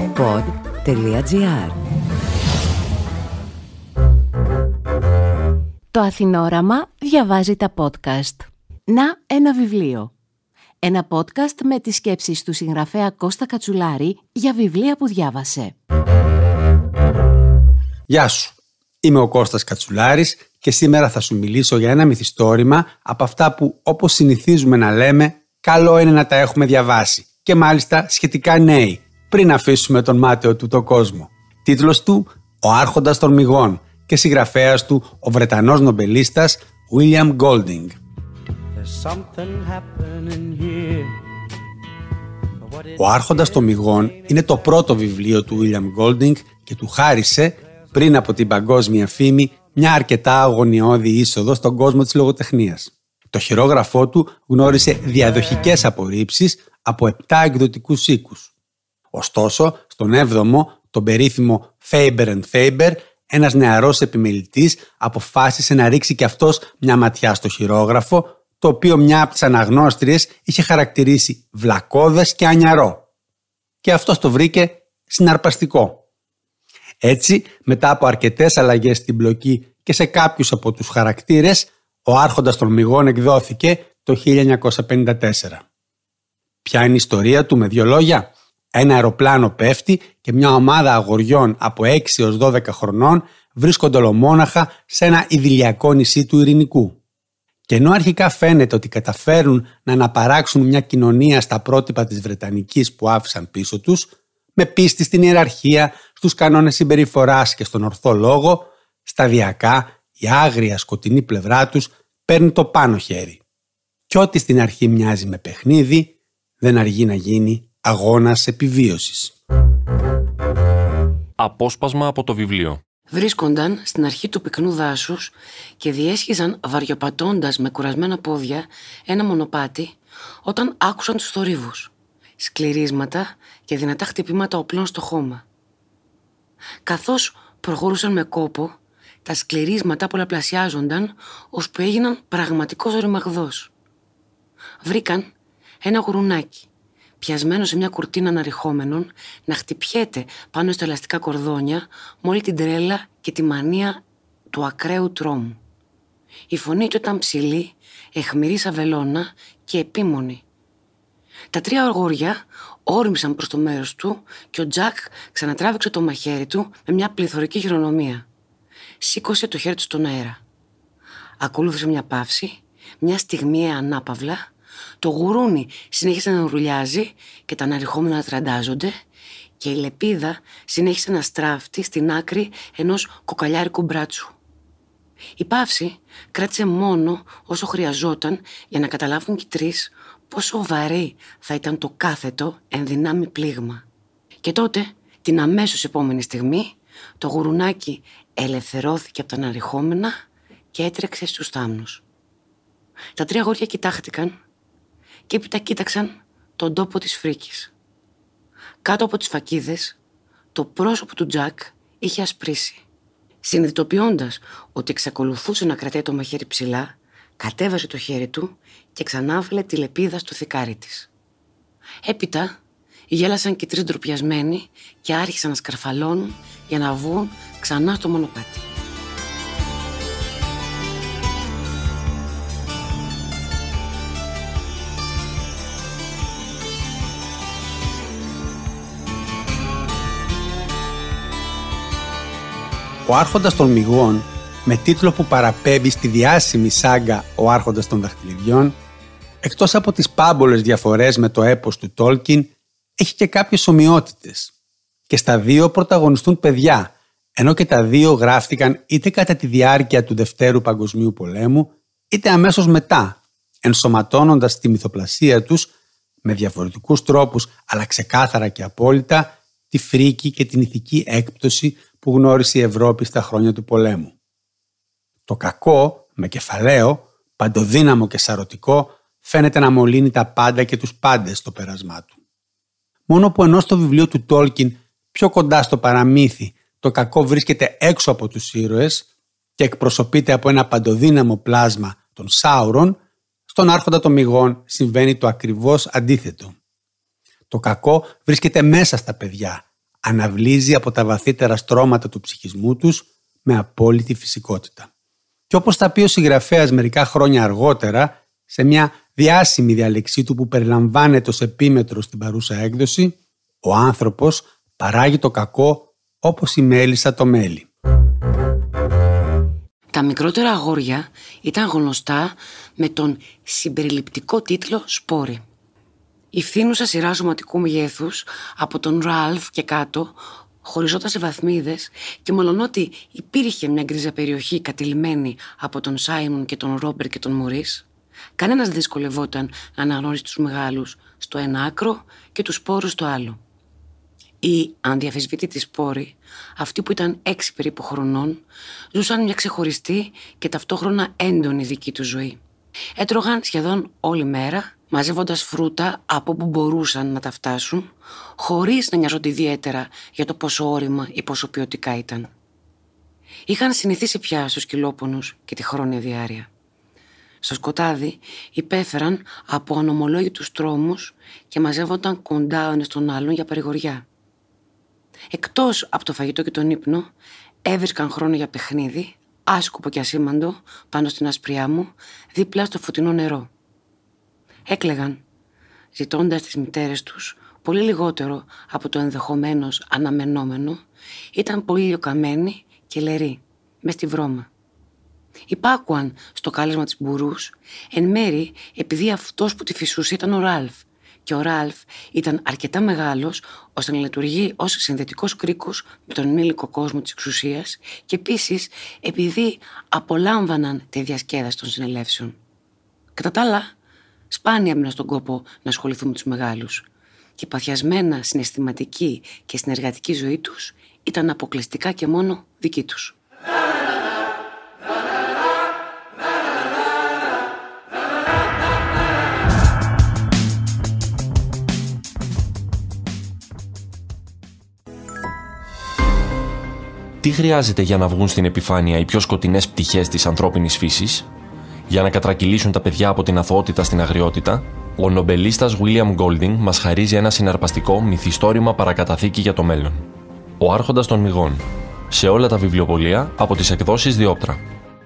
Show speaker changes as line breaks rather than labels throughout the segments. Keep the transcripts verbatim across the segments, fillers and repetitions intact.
pod τελεία gr. Το Αθηνόραμα διαβάζει τα podcast. Να ένα βιβλίο. Ένα podcast με τις σκέψεις του συγγραφέα Κώστα Κατσουλάρη για βιβλία που διάβασε.
Γεια σου, είμαι ο Κώστας Κατσουλάρης και σήμερα θα σου μιλήσω για ένα μυθιστόρημα από αυτά που, όπως συνηθίζουμε να λέμε, καλό είναι να τα έχουμε διαβάσει και μάλιστα σχετικά νέοι, πριν αφήσουμε τον μάταιο του το κόσμο. Τίτλος του «Ο Άρχοντας των Μυγών» και συγγραφέας του ο Βρετανός νομπελίστας William Golding. Ο Άρχοντας των Μυγών είναι το πρώτο βιβλίο του William Golding και του χάρισε, πριν από την παγκόσμια φήμη, μια αρκετά αγωνιώδη είσοδο στον κόσμο της λογοτεχνίας. Το χειρόγραφό του γνώρισε διαδοχικές απορρίψεις από επτά εκδοτικούς οίκους. Ωστόσο, στον έβδομο, τον περίφημο Faber and Faber, ένας νεαρός επιμελητής αποφάσισε να ρίξει και αυτός μια ματιά στο χειρόγραφο, το οποίο μια από τις αναγνώστριες είχε χαρακτηρίσει βλακώδες και ανιαρό. Και αυτός το βρήκε συναρπαστικό. Έτσι, μετά από αρκετές αλλαγές στην πλοκή και σε κάποιους από τους χαρακτήρες, ο Άρχοντας των Μυγών εκδόθηκε το χίλια εννιακόσια πενήντα τέσσερα. Ποια είναι η ιστορία του με δύο λόγια? Ένα αεροπλάνο πέφτει και μια ομάδα αγοριών από έξι έως δώδεκα χρονών βρίσκονται ολομόναχα σε ένα ιδηλιακό νησί του Ειρηνικού. Και ενώ αρχικά φαίνεται ότι καταφέρουν να αναπαράξουν μια κοινωνία στα πρότυπα της Βρετανικής που άφησαν πίσω τους, με πίστη στην ιεραρχία, στους κανόνες συμπεριφοράς και στον ορθό λόγο, σταδιακά η άγρια σκοτεινή πλευρά τους παίρνει το πάνω χέρι. Κι ό,τι στην αρχή μοιάζει με παιχνίδι, δεν αργεί να γίνει αγώνας επιβίωσης.
Απόσπασμα από το βιβλίο.
Βρίσκονταν στην αρχή του πυκνού δάσους και διέσχιζαν βαριοπατώντας με κουρασμένα πόδια ένα μονοπάτι όταν άκουσαν τους θορύβους, σκληρίσματα και δυνατά χτυπήματα οπλών στο χώμα. Καθώς προχωρούσαν με κόπο, τα σκληρίσματα πολλαπλασιάζονταν ώσπου έγιναν πραγματικός οριμαγδός. Βρήκαν ένα γουρουνάκι, πιασμένο σε μια κουρτίνα αναρριχόμενων, να χτυπιέται πάνω στα ελαστικά κορδόνια με όλη την τρέλα και τη μανία του ακραίου τρόμου. Η φωνή του ήταν ψηλή, αιχμηρή σαν βελόνα και επίμονη. Τα τρία αγόρια όρμησαν προς το μέρος του και ο Τζακ ξανατράβηξε το μαχαίρι του με μια πληθωρική χειρονομία. Σήκωσε το χέρι του στον αέρα. Ακολούθησε μια παύση, μια στιγμιαία ανάπαυλα. Το γουρούνι συνέχισε να ρουλιάζει και τα αναρριχόμενα να τραντάζονται και η λεπίδα συνέχισε να στράφτει στην άκρη ενός κοκαλιάρικου μπράτσου. Η παύση κράτησε μόνο όσο χρειαζόταν για να καταλάβουν και οι τρεις πόσο βαρύ θα ήταν το κάθετο ενδυνάμει πλήγμα. Και τότε, την αμέσως επόμενη στιγμή, το γουρουνάκι ελευθερώθηκε από τα αναρριχόμενα και έτρεξε στους θάμνους. Τα τρία αγόρια κοιτάχτηκαν και έπειτα κοίταξαν τον τόπο της φρίκης. Κάτω από τις φακίδες, το πρόσωπο του Τζακ είχε ασπρίσει. Συνειδητοποιώντας ότι εξακολουθούσε να κρατάει το μαχαίρι ψηλά, κατέβασε το χέρι του και ξανάβαλε τη λεπίδα στο θηκάρι της. Έπειτα γέλασαν και οι τρεις ντροπιασμένοι και άρχισαν να σκαρφαλώνουν για να βγουν ξανά στο μονοπάτι.
Ο Άρχοντας των Μυγών, με τίτλο που παραπέμπει στη διάσημη σάγκα «Ο Άρχοντας των Δαχτυλιδιών», εκτός από τις πάμπολες διαφορές με το έπος του Τόλκιν, έχει και κάποιες ομοιότητες. Και στα δύο πρωταγωνιστούν παιδιά, ενώ και τα δύο γράφτηκαν είτε κατά τη διάρκεια του Δευτέρου Παγκοσμίου Πολέμου, είτε αμέσως μετά, ενσωματώνοντας τη μυθοπλασία τους, με διαφορετικούς τρόπους αλλά ξεκάθαρα και απόλυτα, τη φρίκη και την ηθική έκπτωση που γνώρισε η Ευρώπη στα χρόνια του πολέμου. Το κακό, με κεφαλαίο, παντοδύναμο και σαρωτικό, φαίνεται να μολύνει τα πάντα και τους πάντες στο πέρασμά του. Μόνο που ενώ στο βιβλίο του Τόλκιν, πιο κοντά στο παραμύθι, το κακό βρίσκεται έξω από τους ήρωες και εκπροσωπείται από ένα παντοδύναμο πλάσμα των Σάουρον, στον Άρχοντα των Μυγών συμβαίνει το ακριβώς αντίθετο. Το κακό βρίσκεται μέσα στα παιδιά, αναβλύζει από τα βαθύτερα στρώματα του ψυχισμού τους με απόλυτη φυσικότητα. Και όπως θα πει ο συγγραφέας μερικά χρόνια αργότερα, σε μια διάσημη διαλεξή του που περιλαμβάνεται ως επίμετρο στην παρούσα έκδοση, ο άνθρωπος παράγει το κακό όπως η μέλισσα το μέλι.
Τα μικρότερα αγόρια ήταν γνωστά με τον συμπεριληπτικό τίτλο «Σπόροι». Η φθήνουσα σειρά σωματικού μεγέθους από τον Ραλφ και κάτω χωριζόταν σε βαθμίδες και μολονότι υπήρχε μια γκρίζα περιοχή κατηλημένη από τον Σάιμον και τον Ρόμπερ και τον Μωρίς, κανένας δεν δυσκολευόταν να αναγνωρίσει τους μεγάλους στο ένα άκρο και τους σπόρους στο άλλο. Οι ανδιαφεσβήτητοι σπόροι, αυτοί που ήταν έξι περίπου χρονών, ζούσαν μια ξεχωριστή και ταυτόχρονα έντονη δική του ζωή. Έτρωγαν σχεδόν όλη μέρα, μαζεύοντας φρούτα από όπου μπορούσαν να τα φτάσουν, χωρίς να νοιάζονται ιδιαίτερα για το πόσο όρημα ή πόσο ποιοτικά ήταν. Είχαν συνηθίσει πια στους κυλόπονους και τη χρόνια διάρκεια. Στο σκοτάδι υπέφεραν από ανομολόγητους τρόμους και μαζεύονταν κοντά ο ένας τον άλλον για παρηγοριά. Εκτός από το φαγητό και τον ύπνο, έβρισκαν χρόνο για παιχνίδι, άσκοπο και ασήμαντο, πάνω στην ασπριά μου, δίπλα στο φωτεινό νερό. Έκλαιγαν, ζητώντας τις μητέρες τους πολύ λιγότερο από το ενδεχομένως αναμενόμενο, ήταν πολύ λιοκαμένοι και λεροί, μες στη βρώμα. Υπάκουαν στο κάλεσμα της μπουρούς, εν μέρει επειδή αυτός που τη φυσούσε ήταν ο Ραλφ, και ο Ραλφ ήταν αρκετά μεγάλος ώστε να λειτουργεί ως συνδετικός κρίκος με τον ενήλικο κόσμο της εξουσίας και επίσης επειδή απολάμβαναν τη διασκέδαση των συνελεύσεων. Κατά τα άλλα, σπάνια έμειναν στον κόπο να ασχοληθούν με τους μεγάλους και η παθιασμένα συναισθηματική και συνεργατική ζωή τους ήταν αποκλειστικά και μόνο δική τους.
Τι χρειάζεται για να βγουν στην επιφάνεια οι πιο σκοτεινές πτυχές της ανθρώπινης φύσης? Για να κατρακυλήσουν τα παιδιά από την αθωότητα στην αγριότητα, ο νομπελίστας William Golding μας χαρίζει ένα συναρπαστικό μυθιστόρημα παρακαταθήκη για το μέλλον. Ο Άρχοντας των Μυγών. Σε όλα τα βιβλιοπωλεία από τις εκδόσεις Διόπτρα.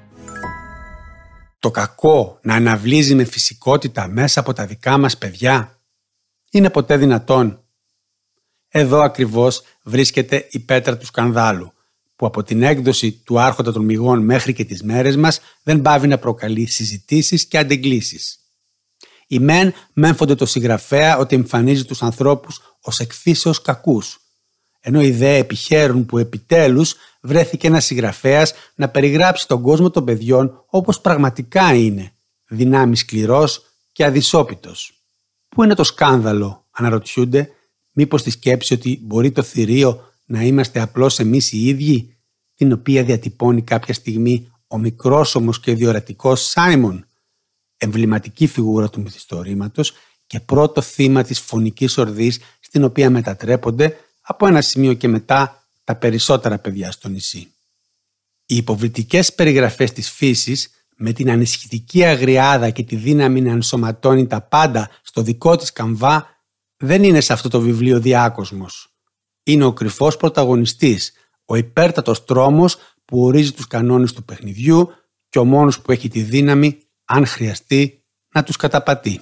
Το κακό να αναβλύζει με φυσικότητα μέσα από τα δικά μας παιδιά είναι ποτέ δυνατόν? Εδώ ακριβώς βρίσκεται η πέτρα του σκανδάλου, που από την έκδοση του Άρχοντα των Μυγών μέχρι και τις μέρες μας δεν πάβει να προκαλεί συζητήσεις και αντεγκλήσεις. Οι μεν μέμφονται το συγγραφέα ότι εμφανίζει τους ανθρώπους ως εκφύσεως κακούς, ενώ οι δε επιχαίρουν που επιτέλους βρέθηκε ένας συγγραφέας να περιγράψει τον κόσμο των παιδιών όπως πραγματικά είναι, δυνάμει σκληρός και αδυσόπιτος. Πού είναι το σκάνδαλο, αναρωτιούνται, μήπως τη σκέψη ότι μπορεί το θηρίο να είμαστε απλώς εμείς οι ίδιοι, την οποία διατυπώνει κάποια στιγμή ο μικρός όμως και διορατικός Σάιμον, εμβληματική φιγούρα του μυθιστορήματος και πρώτο θύμα της φωνικής ορδής στην οποία μετατρέπονται από ένα σημείο και μετά τα περισσότερα παιδιά στο νησί. Οι υποβλητικές περιγραφές της φύσης, με την ανησυχητική αγριάδα και τη δύναμη να ενσωματώνει τα πάντα στο δικό της καμβά, δεν είναι σε αυτό το βιβλίο διάκοσμος. Είναι ο κρυφός πρωταγωνιστής, ο υπέρτατος τρόμος που ορίζει τους κανόνες του παιχνιδιού και ο μόνος που έχει τη δύναμη, αν χρειαστεί, να τους καταπατεί.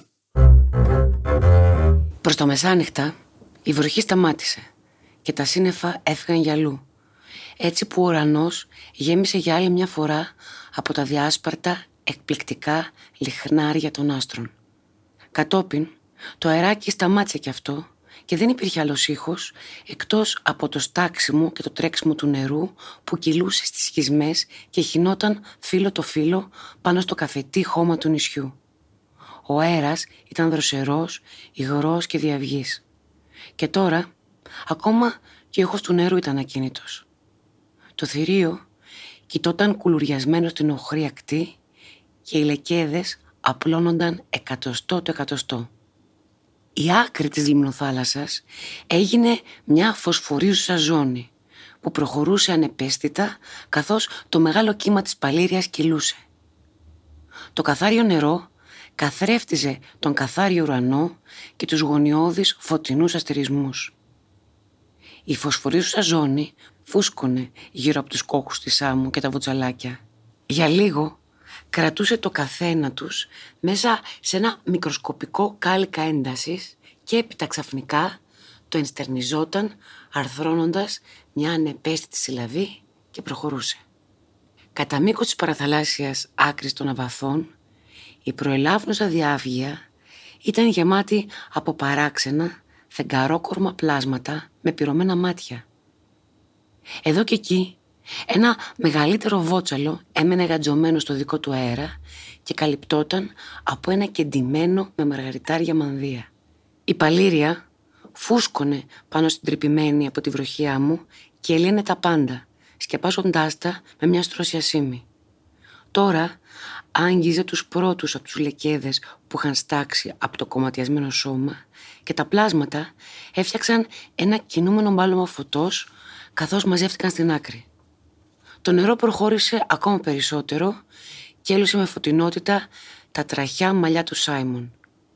Προς τα μεσάνυχτα η βροχή σταμάτησε και τα σύννεφα έφυγαν για αλλού, έτσι που ο ουρανός γέμισε για άλλη μια φορά από τα διάσπαρτα εκπληκτικά λιχνάρια των άστρων. Κατόπιν το αεράκι σταμάτησε κι αυτό και δεν υπήρχε άλλος ήχος εκτός από το στάξιμο και το τρέξιμο του νερού που κυλούσε στις σχισμές και χυνόταν φύλλο το φύλλο πάνω στο καφετί χώμα του νησιού. Ο αέρας ήταν δροσερός, υγρός και διαυγής. Και τώρα ακόμα και ο ήχος του νερού ήταν ακίνητος. Το θηρίο κοιτόταν κουλουριασμένο στην οχρή ακτή και οι λεκέδες απλώνονταν εκατοστό το εκατοστό. Η άκρη της λιμνοθάλασσας έγινε μια φωσφορίζουσα ζώνη που προχωρούσε ανεπαίσθητα καθώς το μεγάλο κύμα της παλήριας κυλούσε. Το καθάριο νερό καθρέφτιζε τον καθάριο ουρανό και τους γωνιώδεις φωτεινούς αστερισμούς. Η φωσφορίζουσα ζώνη φούσκωνε γύρω από τους κόκκους της άμμου και τα βουτσαλάκια. Για λίγο κρατούσε το καθένα τους μέσα σε ένα μικροσκοπικό κάλικα έντασης και έπειτα ξαφνικά το ενστερνιζόταν αρθρώνοντας μια ανεπαίσθητη συλλαβή και προχωρούσε. Κατά μήκος της παραθαλάσσιας άκρης των αβαθών, η προελάβνουσα διάβγεια ήταν γεμάτη από παράξενα, φεγγαρόκορμα πλάσματα με πυρωμένα μάτια. Εδώ και εκεί, ένα μεγαλύτερο βότσαλο έμενε γαντζωμένο στο δικό του αέρα και καλυπτόταν από ένα κεντυμένο με μαργαριτάρια μανδύα. Η παλήρια φούσκωνε πάνω στην τρυπημένη από τη βροχιά μου και έλυνε τα πάντα, σκεπάζοντάς τα με μια στρώση ασήμι. Τώρα άγγιζε τους πρώτους από τους λεκέδες που είχαν στάξει από το κομματιασμένο σώμα και τα πλάσματα έφτιαξαν ένα κινούμενο μπάλωμα φωτός καθώς μαζεύτηκαν στην άκρη. Το νερό προχώρησε ακόμα περισσότερο και έλουσε με φωτεινότητα τα τραχιά μαλλιά του Σάιμον.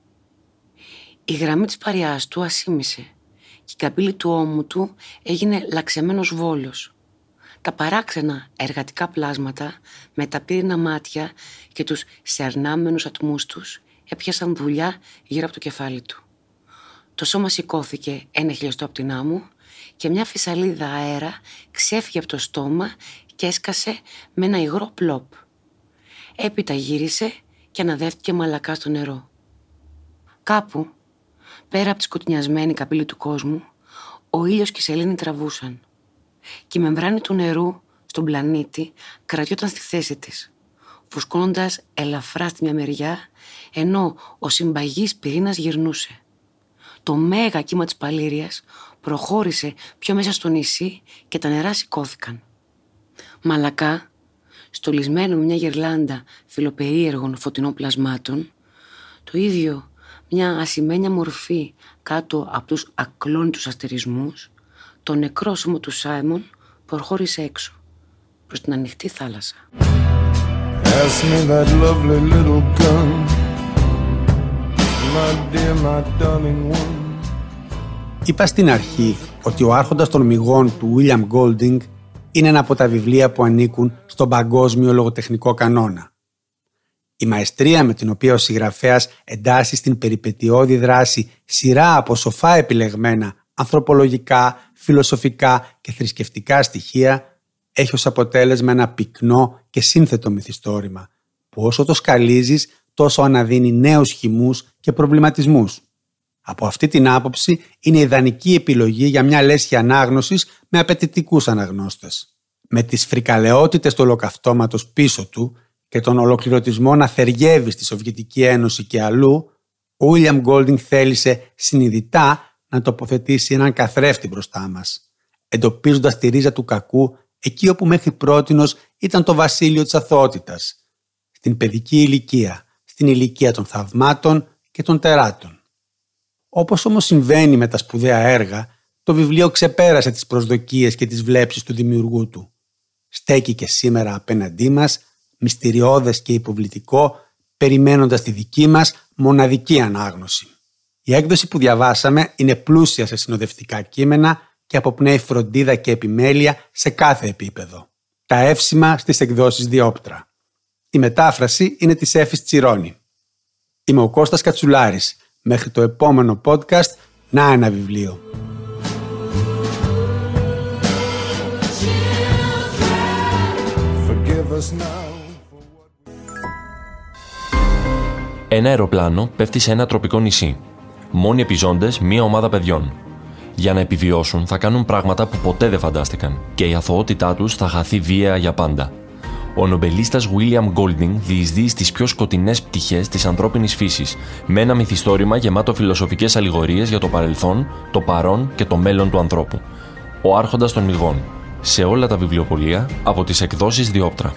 Η γραμμή της παριάς του ασήμισε και η καμπύλη του ώμου του έγινε λαξεμένος βόλος. Τα παράξενα εργατικά πλάσματα με τα πύρινα μάτια και τους σερνάμενους ατμούς τους έπιασαν δουλειά γύρω από το κεφάλι του. Το σώμα σηκώθηκε ένα χιλιοστό από την άμμο και μια φυσαλίδα αέρα ξέφυγε από το στόμα και έσκασε με ένα υγρό πλόπ. Έπειτα γύρισε και αναδεύτηκε μαλακά στο νερό. Κάπου, πέρα από τη σκοτεινιασμένη καμπύλη του κόσμου, ο ήλιος και η σελήνη τραβούσαν. Και η μεμβράνη του νερού στον πλανήτη κρατιόταν στη θέση της, φουσκώνοντας ελαφρά στη μια μεριά, ενώ ο συμπαγής πυρήνας γυρνούσε. Το μέγα κύμα της παλήριας προχώρησε πιο μέσα στο νησί και τα νερά σηκώθηκαν. Μαλακά, στολισμένο με μια γερλάντα φιλοπερίεργων φωτεινών πλασμάτων, το ίδιο μια ασημένια μορφή κάτω από τους ακλόνητους αστερισμούς, το νεκρό σώμα του Σάιμον προχώρησε έξω, προς την ανοιχτή θάλασσα.
Είπα στην αρχή ότι ο Άρχοντας των Μυγών του William Golding είναι ένα από τα βιβλία που ανήκουν στον παγκόσμιο λογοτεχνικό κανόνα. Η μαεστρία με την οποία ο συγγραφέας εντάσσει στην περιπετειώδη δράση σειρά από σοφά επιλεγμένα ανθρωπολογικά, φιλοσοφικά και θρησκευτικά στοιχεία έχει ως αποτέλεσμα ένα πυκνό και σύνθετο μυθιστόρημα που όσο το σκαλίζεις τόσο αναδύνει νέους χυμούς και προβληματισμούς. Από αυτή την άποψη είναι ιδανική επιλογή για μια λέσχη ανάγνωσης με απαιτητικούς αναγνώστες. Με τις φρικαλαιότητες του ολοκαυτώματος πίσω του και τον ολοκληρωτισμό να θεργεύει στη Σοβιετική Ένωση και αλλού, ο William Golding θέλησε συνειδητά να τοποθετήσει έναν καθρέφτη μπροστά μας, εντοπίζοντας τη ρίζα του κακού εκεί όπου μέχρι πρότινος ήταν το βασίλειο της αθωότητας, στην παιδική ηλικία, στην ηλικία των θαυμάτων και των τεράτων. Όπως όμως συμβαίνει με τα σπουδαία έργα, το βιβλίο ξεπέρασε τις προσδοκίες και τις βλέψεις του δημιουργού του. Στέκει και σήμερα απέναντί μας, μυστηριώδες και υποβλητικό, περιμένοντας τη δική μας μοναδική ανάγνωση. Η έκδοση που διαβάσαμε είναι πλούσια σε συνοδευτικά κείμενα και αποπνέει φροντίδα και επιμέλεια σε κάθε επίπεδο. Τα εύσημα στις εκδόσεις Διόπτρα. Η μετάφραση είναι της Έφης Τσιρόνη. Είμαι ο Κώστας Κατσουλάρης. Μέχρι το επόμενο podcast, να ένα βιβλίο.
Ένα αεροπλάνο πέφτει σε ένα τροπικό νησί. Μόνοι επιζώντες μία ομάδα παιδιών. Για να επιβιώσουν θα κάνουν πράγματα που ποτέ δεν φαντάστηκαν και η αθωότητά τους θα χαθεί βία για πάντα. Ο νομπελίστας William Golding διεισδύει στις πιο σκοτεινές πτυχές της ανθρώπινης φύσης, με ένα μυθιστόρημα γεμάτο φιλοσοφικές αλληγορίες για το παρελθόν, το παρόν και το μέλλον του ανθρώπου. Ο Άρχοντας των Μυγών. Σε όλα τα βιβλιοπωλεία από τις εκδόσεις Διόπτρα.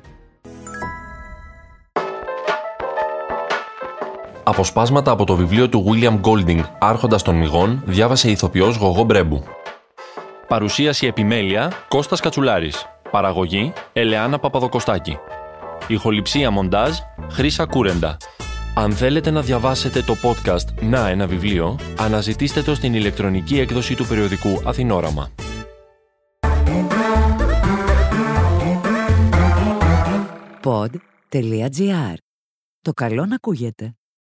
Αποσπάσματα από το βιβλίο του William Golding «Άρχοντας των Μυγών» διάβασε η ηθοποιός Γογό Μπρέμπου. Παρουσίαση επιμέλεια Κώστας Κατσουλάρης. Παραγωγή Ελεάνα Παπαδοκοστάκη. Ηχοληψία μοντάζ Χρύσα Κούρεντα. Αν θέλετε να διαβάσετε το podcast «Να ένα βιβλίο», αναζητήστε το στην ηλεκτρονική έκδοση του περιοδικού Αθηνόραμα.
pod τελεία gr. Το καλό να ακούγεται.